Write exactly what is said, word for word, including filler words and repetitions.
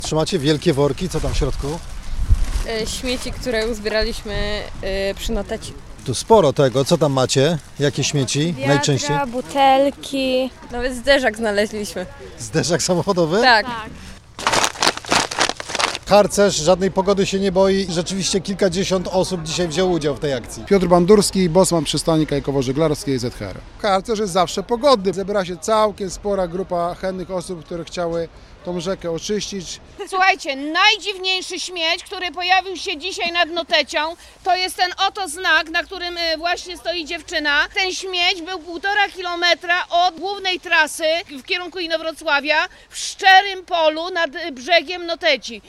Trzymacie wielkie worki, co tam w środku? Śmieci, które uzbieraliśmy przy Noteci. Tu sporo tego, co tam macie? Jakie śmieci Wiadra, najczęściej? butelki. Nawet zderzak znaleźliśmy. Zderzak samochodowy? Tak. Harcerz żadnej pogody się nie boi. Rzeczywiście kilkadziesiąt osób dzisiaj wzięło udział w tej akcji. Piotr Bandurski, bosman przystani Kajkowo-Żeglarskiej Z H R. Harcerz jest zawsze pogodny. Zebrała się całkiem spora grupa chętnych osób, które chciały tą rzekę oczyścić. Słuchajcie, najdziwniejszy śmieć, który pojawił się dzisiaj nad Notecią, to jest ten oto znak, na którym y, właśnie stoi dziewczyna. Ten śmieć był półtora kilometra od głównej trasy w kierunku Inowrocławia w szczerym polu nad y, brzegiem Noteci.